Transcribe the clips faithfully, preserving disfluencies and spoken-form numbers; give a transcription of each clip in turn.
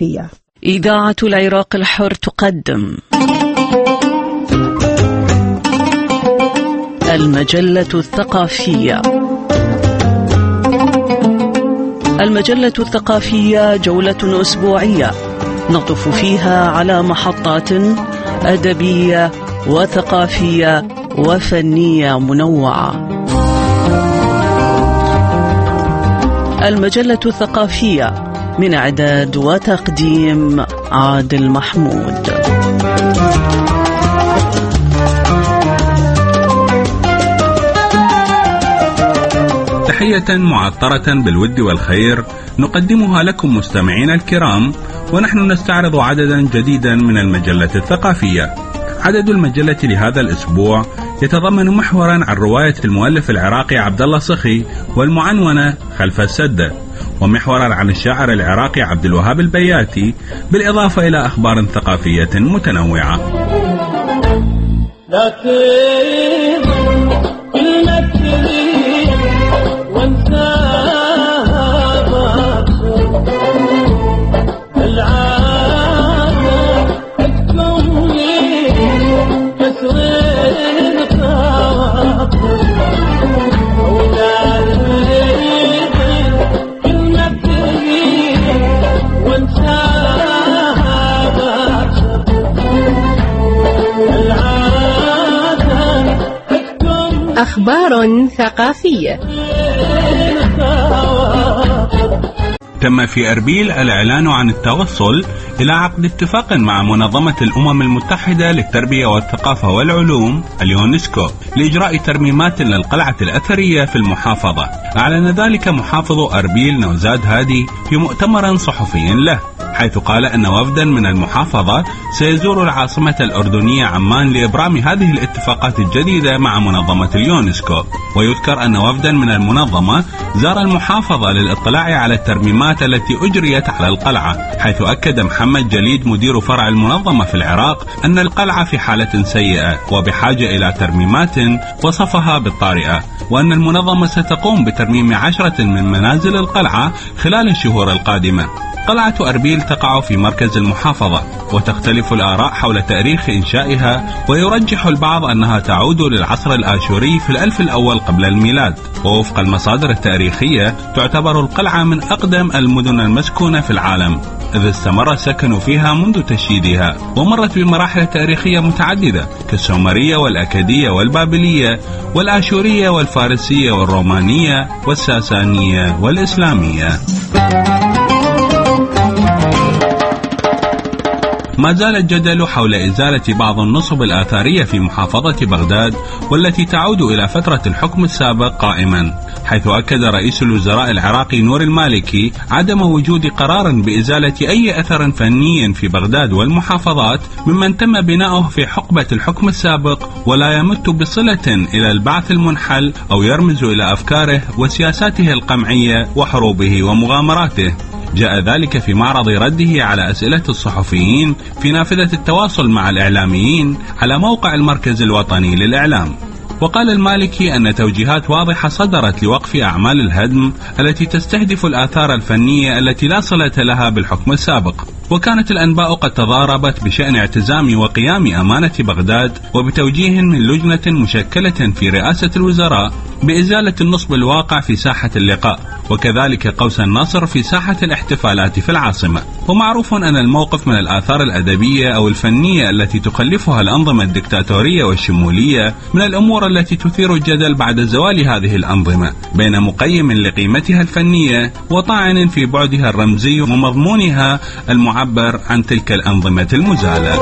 الثقافية. إذاعة العراق الحر تقدم المجلة الثقافية. المجلة الثقافية جولة أسبوعية نطف فيها على محطات أدبية وثقافية وفنية منوعة. المجلة الثقافية من إعداد وتقديم عادل محمود. تحية معطرة بالود والخير نقدمها لكم مستمعينا الكرام، ونحن نستعرض عددا جديدا من المجلة الثقافية. عدد المجلة لهذا الأسبوع يتضمن محورا عن رواية المؤلف العراقي عبد الله صخي والمعنونة خلف السدة، ومحورا عن الشاعر العراقي عبد الوهاب البياتي، بالإضافة إلى أخبار ثقافية متنوعة. أخبار ثقافية. تم في أربيل الإعلان عن التوصل إلى عقد اتفاق مع منظمة الأمم المتحدة للتربية والثقافة والعلوم اليونسكو لإجراء ترميمات للقلعة الأثرية في المحافظة. أعلن ذلك محافظ أربيل نوزاد هادي في مؤتمر صحفي له، حيث قال أن وفدا من المحافظة سيزور العاصمة الأردنية عمان لإبرام هذه الاتفاقات الجديدة مع منظمة اليونسكو. ويذكر أن وفدا من المنظمة زار المحافظة للاطلاع على الترميمات التي أجريت على القلعة، حيث أكد محمد جليد مدير فرع المنظمة في العراق أن القلعة في حالة سيئة وبحاجة إلى ترميمات وصفها بالطارئة، وأن المنظمة ستقوم بترميم عشرة من منازل القلعة خلال الشهور القادمة. قلعة أربيل تقع في مركز المحافظة، وتختلف الآراء حول تاريخ إنشائها، ويرجح البعض أنها تعود للعصر الآشوري في الألف الأول قبل الميلاد. ووفق المصادر التاريخية تعتبر القلعة من أقدم المدن المسكونة في العالم، إذ استمر السكن فيها منذ تشييدها، ومرت بمراحل تاريخية متعددة كالسومرية والأكدية والبابلية والآشورية والفارسية والرومانية والساسانية والإسلامية. ما زال الجدل حول إزالة بعض النصب الآثارية في محافظة بغداد والتي تعود إلى فترة الحكم السابق قائما، حيث أكد رئيس الوزراء العراقي نور المالكي عدم وجود قرار بإزالة أي أثر فني في بغداد والمحافظات ممن تم بناؤه في حقبة الحكم السابق، ولا يمت بصلة إلى البعث المنحل أو يرمز إلى أفكاره وسياساته القمعية وحروبه ومغامراته. جاء ذلك في معرض رده على أسئلة الصحفيين في نافذة التواصل مع الإعلاميين على موقع المركز الوطني للإعلام. وقال المالكي أن توجيهات واضحة صدرت لوقف أعمال الهدم التي تستهدف الآثار الفنية التي لا صلة لها بالحكم السابق، وكانت الأنباء قد تضاربت بشأن اعتزام وقيام أمانة بغداد وبتوجيه من لجنة مشكلة في رئاسة الوزراء بإزالة النصب الواقع في ساحة اللقاء، وكذلك قوس النصر في ساحة الاحتفالات في العاصمة. ومعروف أن الموقف من الآثار الأدبية أو الفنية التي تخلفها الأنظمة الدكتاتورية والشمولية من الأمور التي تثير الجدل بعد زوال هذه الأنظمة بين مقيم لقيمتها الفنية وطاعن في بعدها الرمزي ومضمونها المعبر عن تلك الأنظمة المزالة.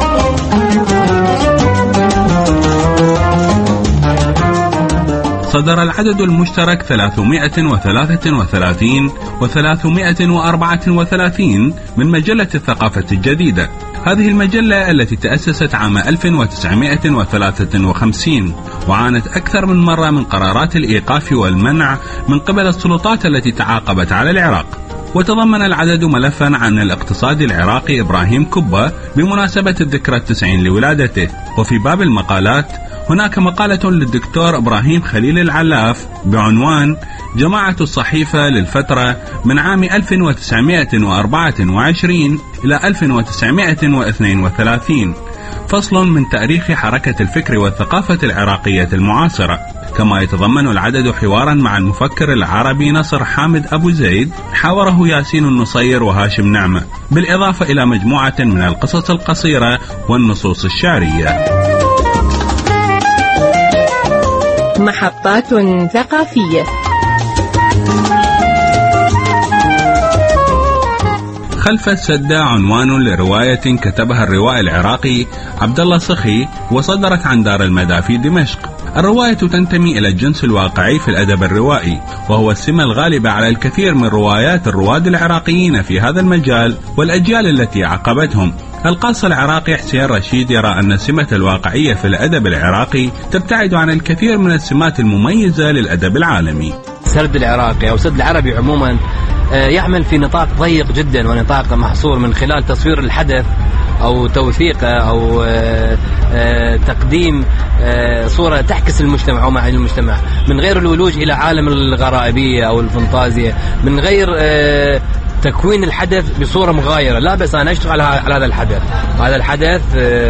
صدر العدد المشترك ثلاثمائة وثلاثة وثلاثين وثلاثمائة وأربعة وثلاثين من مجلة الثقافة الجديدة. هذه المجلة التي تأسست عام ألف وتسعمائة وثلاثة وخمسين وعانت أكثر من مرة من قرارات الإيقاف والمنع من قبل السلطات التي تعاقبت على العراق. وتضمن العدد ملفا عن الاقتصادي العراقي إبراهيم كبة بمناسبة الذكرى التسعين لولادته. وفي باب المقالات هناك مقالة للدكتور إبراهيم خليل العلاف بعنوان جماعة الصحيفة للفترة من عام ألف وتسعمائة وأربعة وعشرين إلى ألف وتسعمائة واثنين وثلاثين، فصل من تاريخ حركة الفكر والثقافة العراقية المعاصرة. كما يتضمن العدد حوارا مع المفكر العربي نصر حامد أبو زيد حاوره ياسين النصير وهاشم نعمة، بالإضافة إلى مجموعة من القصص القصيرة والنصوص الشعرية. محطات ثقافية. خلف السدة عنوان لرواية كتبها الروائي العراقي عبد الله صخي وصدرت عن دار المدى في دمشق. الرواية تنتمي إلى الجنس الواقعي في الأدب الروائي، وهو السمة الغالبة على الكثير من روايات الرواد العراقيين في هذا المجال والأجيال التي عقبتهم. القاص العراقي حسين رشيد يرى أن السمة الواقعية في الأدب العراقي تبتعد عن الكثير من السمات المميزة للأدب العالمي. السرد العراقي أو السرد العربي عموما يعمل في نطاق ضيق جدا ونطاق محصور من خلال تصوير الحدث أو توثيقه أو تقديم صورة تعكس المجتمع أو معاني المجتمع، من غير الولوج إلى عالم الغرائبية أو الفانتازيا، من غير تكوين الحدث بصورة مغايرة. لا بس أنا أشتغل على هذا الحدث، هذا الحدث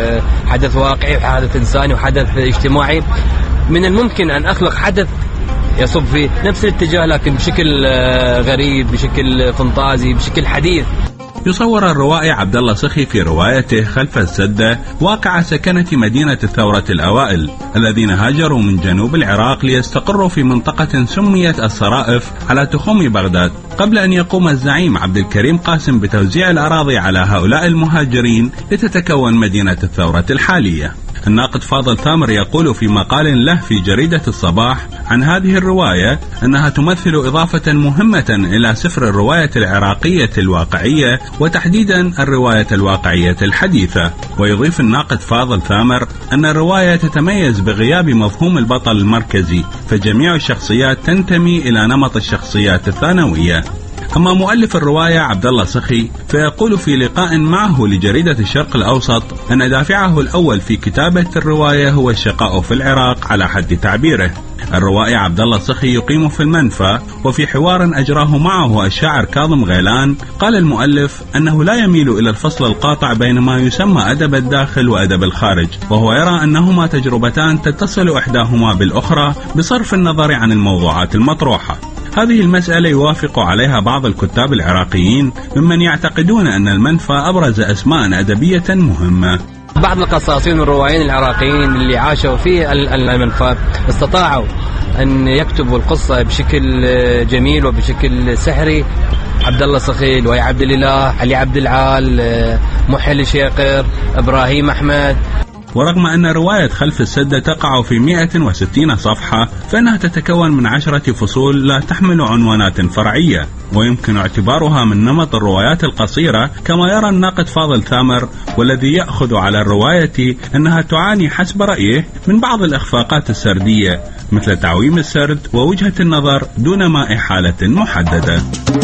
حدث واقعي وحدث إنساني وحدث اجتماعي. من الممكن أن أخلق حدث يصب في نفس الاتجاه لكن بشكل غريب، بشكل فانتازي، بشكل حديث. يصور الروائي عبد الله صخي في روايته خلف السدة واقع سكنة مدينة الثورة الأوائل الذين هاجروا من جنوب العراق ليستقروا في منطقة سميت الصرائف على تخوم بغداد، قبل أن يقوم الزعيم عبد الكريم قاسم بتوزيع الأراضي على هؤلاء المهاجرين لتتكون مدينة الثورة الحالية. الناقد فاضل ثامر يقول في مقال له في جريدة الصباح عن هذه الرواية أنها تمثل إضافة مهمة إلى سفر الرواية العراقية الواقعية وتحديدا الرواية الواقعية الحديثة. ويضيف الناقد فاضل ثامر أن الرواية تتميز بغياب مفهوم البطل المركزي، فجميع الشخصيات تنتمي إلى نمط الشخصيات الثانوية. أما مؤلف الرواية عبد الله صخي فيقول في لقاء معه لجريدة الشرق الأوسط أن دافعه الأول في كتابة الرواية هو الشقاء في العراق على حد تعبيره. الروائي عبد الله صخي يقيم في المنفى، وفي حوار أجراه معه الشاعر كاظم غيلان قال المؤلف أنه لا يميل إلى الفصل القاطع بين ما يسمى أدب الداخل وأدب الخارج، وهو يرى أنهما تجربتان تتصل إحداهما بالأخرى بصرف النظر عن الموضوعات المطروحة. هذه المسألة يوافق عليها بعض الكتاب العراقيين ممن يعتقدون أن المنفى أبرز أسماء أدبية مهمة. بعض القصاصين والروائيين العراقيين اللي عاشوا في المنفى استطاعوا أن يكتبوا القصة بشكل جميل وبشكل سحري. عبد الله صخي، لؤي عبد الإله، علي عبد العال، محل شيقر، إبراهيم أحمد. ورغم أن رواية خلف السدة تقع في مئة وستين صفحة فإنها تتكون من عشرة فصول لا تحمل عنوانات فرعية، ويمكن اعتبارها من نمط الروايات القصيرة كما يرى الناقد فاضل ثامر، والذي يأخذ على الرواية أنها تعاني حسب رأيه من بعض الإخفاقات السردية مثل تعويم السرد ووجهة النظر دون ما إحالة محددة.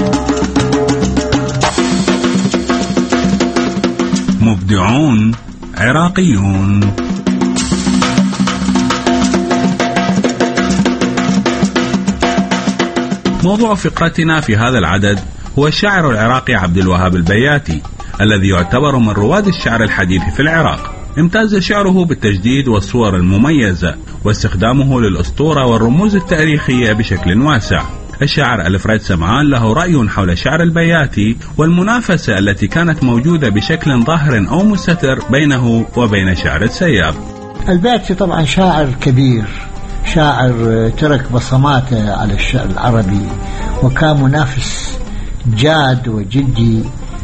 مبدعون عراقيون. موضوع فقرتنا في هذا العدد هو الشاعر العراقي عبد الوهاب البياتي، الذي يعتبر من رواد الشعر الحديث في العراق. امتاز شعره بالتجديد والصور المميزة واستخدامه للأسطورة والرموز التاريخية بشكل واسع. الشاعر الفريد سمعان له رأي حول الشعر البياتي والمنافسة التي كانت موجودة بشكل ظاهر أو مستتر بينه وبين شعر السياب. البياتي طبعا شاعر كبير، شاعر ترك بصماته على الشعر العربي، وكان منافس جاد وجدي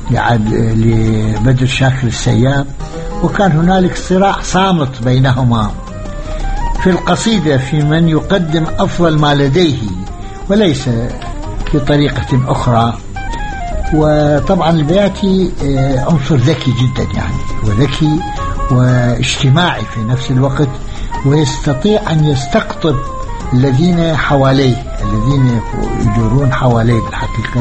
لبدر شاكر السياب، وكان هنالك صراع صامت بينهما في القصيدة في من يقدم أفضل ما لديه وليس بطريقة أخرى. وطبعا البياتي عنصر ذكي جدا، يعني وذكي واجتماعي في نفس الوقت، ويستطيع أن يستقطب الذين حواليه، الذين يدورون حواليه بالحقيقة،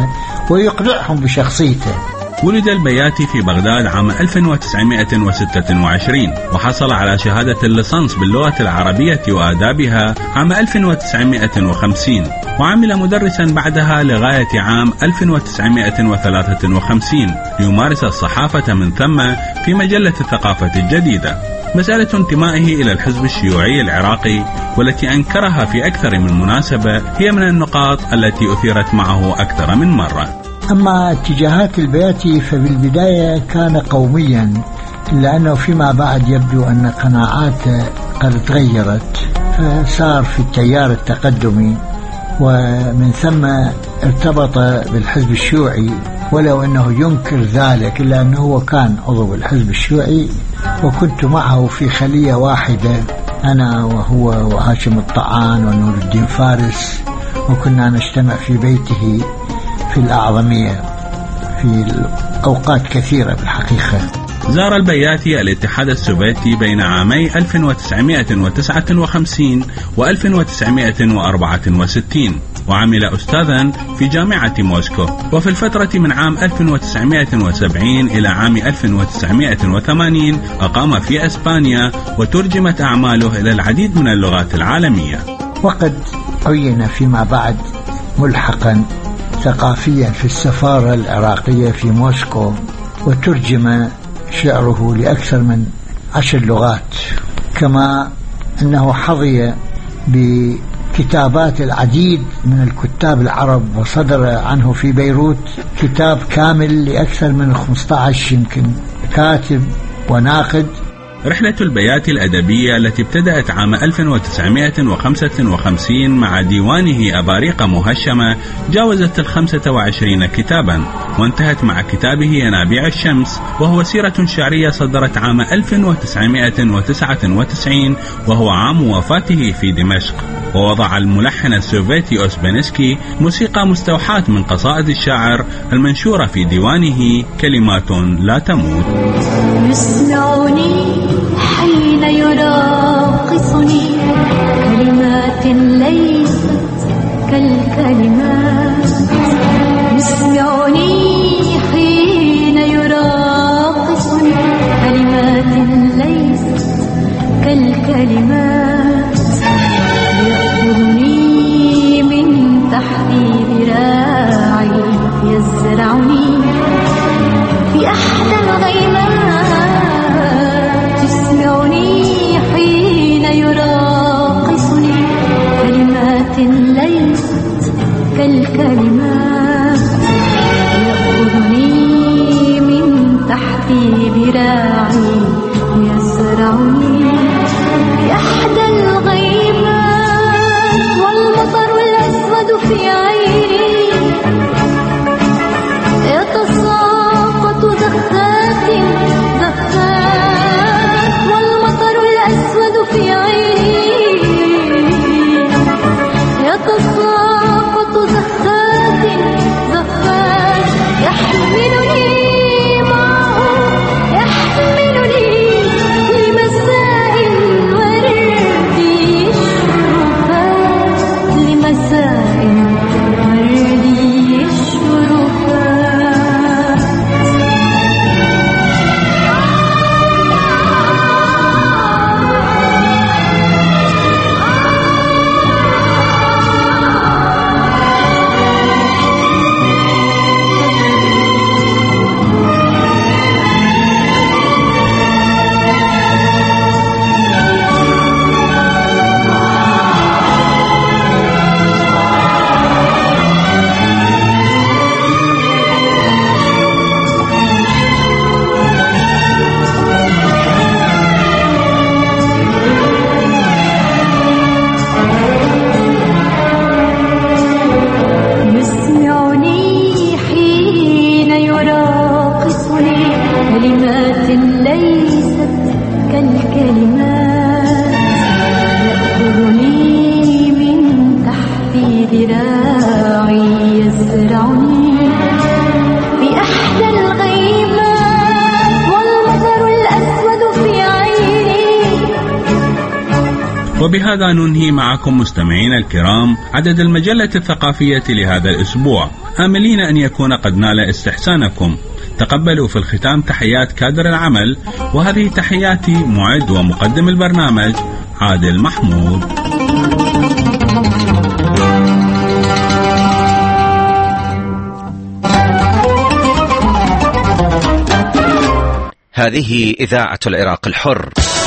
ويقنعهم بشخصيته. ولد البياتي في بغداد عام ألف وتسعمائة وستة وعشرين، وحصل على شهادة الليسانس باللغة العربية وآدابها عام ألف وتسعمائة وخمسين، وعمل مدرسا بعدها لغاية عام ألف وتسعمائة وثلاثة وخمسين ليمارس الصحافة من ثم في مجلة الثقافة الجديدة. مسألة انتمائه إلى الحزب الشيوعي العراقي والتي أنكرها في أكثر من مناسبة هي من النقاط التي أثيرت معه أكثر من مرة. أما اتجاهات البياتي فبالبداية كان قوميا، إلا أنه فيما بعد يبدو أن قناعاته قد تغيرت، فصار في التيار التقدمي، ومن ثم ارتبط بالحزب الشيوعي، ولو أنه ينكر ذلك إلا أنه هو كان عضو بالحزب الشيوعي، وكنت معه في خلية واحدة أنا وهو وهاشم الطعان ونور الدين فارس، وكنا نجتمع في بيته في الأعظمية في أوقات كثيرة بالحقيقة. زار البياتي الاتحاد السوفيتي بين عامي ألف وتسعمائة وتسعة وخمسين و ألف وتسعمائة وأربعة وستين، وعمل أستاذا في جامعة موسكو، وفي الفترة من عام ألف وتسعمائة وسبعين إلى عام ألف وتسعمائة وثمانين أقام في أسبانيا، وترجمت أعماله إلى العديد من اللغات العالمية. وقد عين فيما بعد ملحقا ثقافيا في السفارة العراقية في موسكو، وترجم شعره لأكثر من عشر لغات، كما أنه حظي بكتابات العديد من الكتاب العرب، وصدر عنه في بيروت كتاب كامل لأكثر من خمسة عشر يمكن كاتب وناقد. رحلة البياتي الأدبية التي ابتدأت عام ألف وتسعمائة وخمسة وخمسين مع ديوانه أباريق مهشمة جاوزت الخمسة وعشرين كتابا، وانتهت مع كتابه ينابيع الشمس، وهو سيرة شعرية صدرت عام ألف وتسعمائة وتسعة وتسعين، وهو عام وفاته في دمشق. ووضع الملحن السوفيتي أوسبنسكي موسيقى مستوحاة من قصائد الشاعر المنشورة في ديوانه كلمات لا تموت. يسمعني حين يراقصني كلمات ليست كالكلمات، يسمعني حين يراقصني كلمات ليست كالكلمات، يأخذني من تحت ذراعي يزرعني في أحدى الغيمات، يسمعني حين يراقصني كلمات ليست كالكلمات، يأخذني من تحت ذراعي يزرعني في أحدى الغيمات، والمطر الأسود في عيني يتساقط زخات زخات، والمطر الأسود في عيني يتساقط زخات زخات، يحملني معه يحملني لمساء الورد الشرفات، لمساء الورد الشرفات. وبهذا ننهي معكم مستمعينا الكرام عدد المجلة الثقافية لهذا الأسبوع، آملين أن يكون قد نال استحسانكم. تقبلوا في الختام تحيات كادر العمل، وهذه تحياتي معد ومقدم البرنامج عادل محمود. هذه إذاعة العراق الحر.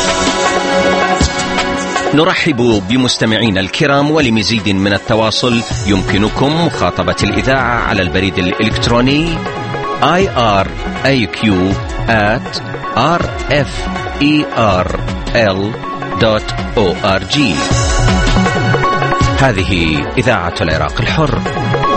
نرحب بمستمعينا الكرام، ولمزيد من التواصل يمكنكم مخاطبة الإذاعة على البريد الإلكتروني آي آر إيه كيو آت آر إف إي آر إل دوت أو آر جي. هذه إذاعة العراق الحر.